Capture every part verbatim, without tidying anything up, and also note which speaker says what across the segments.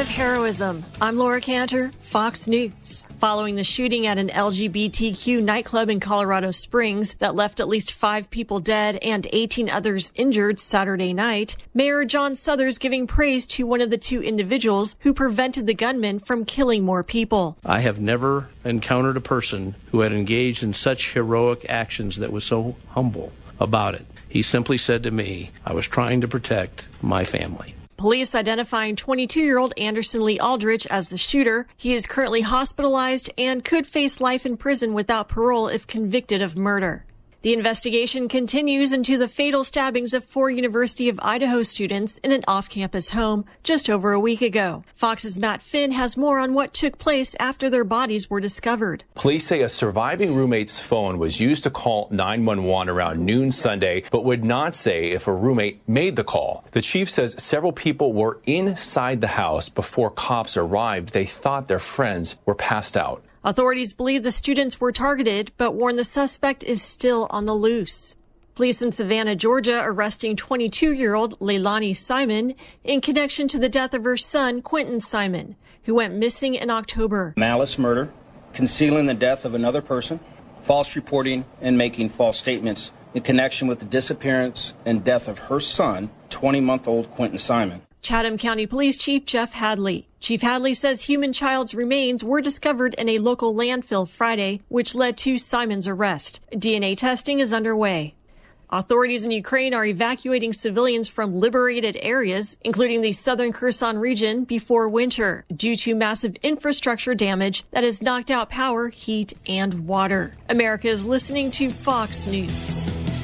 Speaker 1: of heroism. I'm Laura Cantor, Fox News. Following the shooting at an L G B T Q nightclub in Colorado Springs that left at least five people dead and eighteen others injured Saturday night, Mayor John Suthers giving praise to one of the two individuals who prevented the gunman from killing more people.
Speaker 2: I have never encountered a person who had engaged in such heroic actions that was so humble about it. He simply said to me, I was trying to protect my family.
Speaker 1: Police identifying twenty-two-year-old Anderson Lee Aldrich as the shooter. He is currently hospitalized and could face life in prison without parole if convicted of murder. The investigation continues into the fatal stabbings of four University of Idaho students in an off-campus home just over a week ago. Fox's Matt Finn has more on what took place after their bodies were discovered.
Speaker 3: Police say a surviving roommate's phone was used to call nine one one around noon Sunday, but would not say if a roommate made the call. The chief says several people were inside the house before cops arrived. They thought their friends were passed out.
Speaker 1: Authorities believe the students were targeted, but warn the suspect is still on the loose. Police in Savannah, Georgia, arresting twenty-two-year-old Leilani Simon in connection to the death of her son, Quentin Simon, who went missing in October.
Speaker 4: Malice murder, concealing the death of another person, false reporting, and making false statements in connection with the disappearance and death of her son, twenty-month-old Quentin Simon.
Speaker 1: Chatham County Police Chief Jeff Hadley. Chief Hadley says human child's remains were discovered in a local landfill Friday, which led to Simon's arrest. D N A testing is underway. Authorities in Ukraine are evacuating civilians from liberated areas, including the southern Kherson region, before winter, due to massive infrastructure damage that has knocked out power, heat, and water. America is listening to Fox News.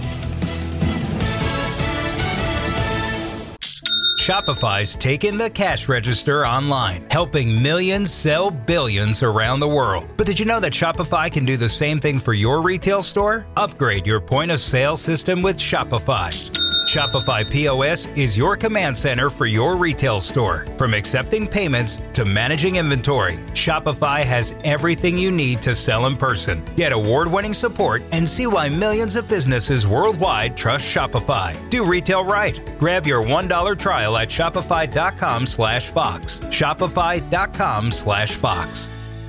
Speaker 5: Shopify's taken the cash register online, helping millions sell billions around the world. But did you know that Shopify can do the same thing for your retail store? Upgrade your point of sale system with Shopify. Shopify P O S is your command center for your retail store. From accepting payments to managing inventory, Shopify has everything you need to sell in person. Get award-winning support and see why millions of businesses worldwide trust Shopify. Do retail right. Grab your one dollar trial at shopify.com slash Fox. Shopify.com slash Fox.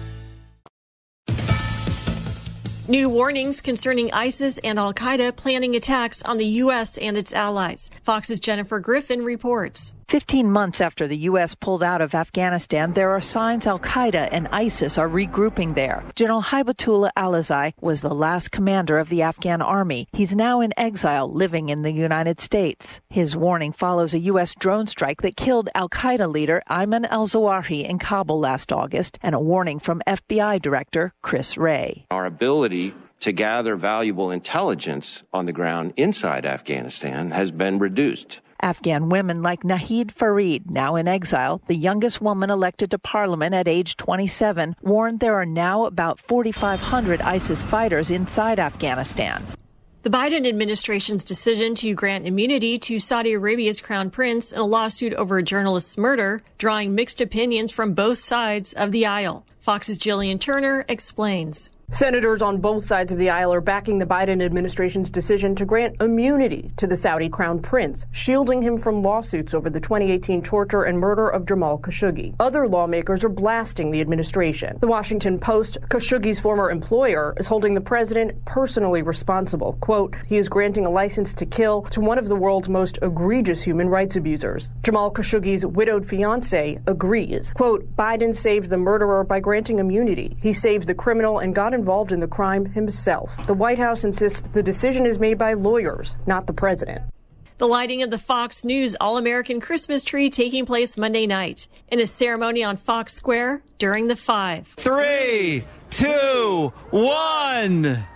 Speaker 1: New warnings concerning ISIS and al-Qaeda planning attacks on the U S and its allies. Fox's Jennifer Griffin reports.
Speaker 6: Fifteen months after the U S pulled out of Afghanistan, there are signs al-Qaeda and ISIS are regrouping there. General Hibatullah al-Azai was the last commander of the Afghan army. He's now in exile, living in the United States. His warning follows a U S drone strike that killed al-Qaeda leader Ayman al-Zawahiri in Kabul last August, and a warning from F B I Director Chris Wray.
Speaker 7: Our ability to gather valuable intelligence on the ground inside Afghanistan has been reduced.
Speaker 6: Afghan women like Nahid Farid, now in exile, the youngest woman elected to parliament at age twenty-seven, warned there are now about forty-five hundred ISIS fighters inside Afghanistan.
Speaker 1: The Biden administration's decision to grant immunity to Saudi Arabia's crown prince in a lawsuit over a journalist's murder, drawing mixed opinions from both sides of the aisle. Fox's Jillian Turner explains.
Speaker 8: Senators on both sides of the aisle are backing the Biden administration's decision to grant immunity to the Saudi crown prince, shielding him from lawsuits over the twenty eighteen torture and murder of Jamal Khashoggi. Other lawmakers are blasting the administration. The Washington Post, Khashoggi's former employer, is holding the president personally responsible. Quote, he is granting a license to kill to one of the world's most egregious human rights abusers. Jamal Khashoggi's widowed fiancée agrees. Quote, Biden saved the murderer by granting immunity. He saved the criminal and got involved in the crime himself. The White House insists the decision is made by lawyers, not the president.
Speaker 1: The lighting of the Fox News All-American Christmas tree taking place Monday night in a ceremony on Fox Square during the five.
Speaker 9: Three, two, one.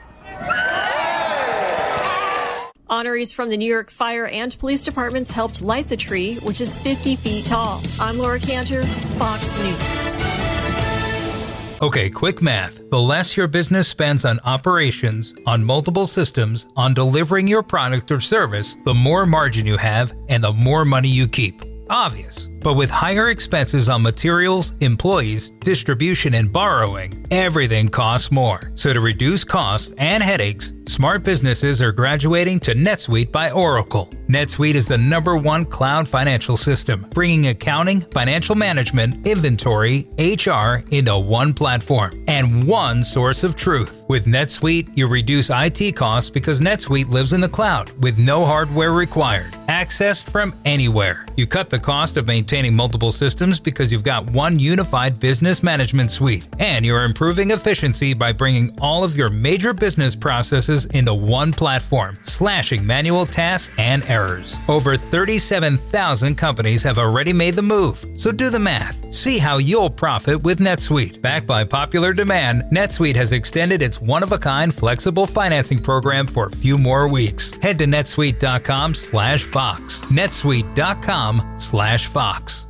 Speaker 1: Honorees from the New York Fire and Police Departments helped light the tree, which is fifty feet tall. I'm Laura Cantor, Fox News.
Speaker 5: Okay, quick math. The less your business spends on operations, on multiple systems, on delivering your product or service, the more margin you have and the more money you keep. Obvious. But with higher expenses on materials, employees, distribution, and borrowing, everything costs more. So to reduce costs and headaches, smart businesses are graduating to NetSuite by Oracle. NetSuite is the number one cloud financial system, bringing accounting, financial management, inventory, H R into one platform and one source of truth. With NetSuite, you reduce I T costs because NetSuite lives in the cloud with no hardware required, accessed from anywhere. You cut the cost of maintaining multiple systems because you've got one unified business management suite, and you're improving efficiency by bringing all of your major business processes into one platform, slashing manual tasks and errors. Over thirty-seven thousand companies have already made the move, so do the math. See how you'll profit with NetSuite. Backed by popular demand, NetSuite has extended its one-of-a-kind flexible financing program for a few more weeks. Head to netsuite dot com slash Fox. netsuite dot com slash Fox.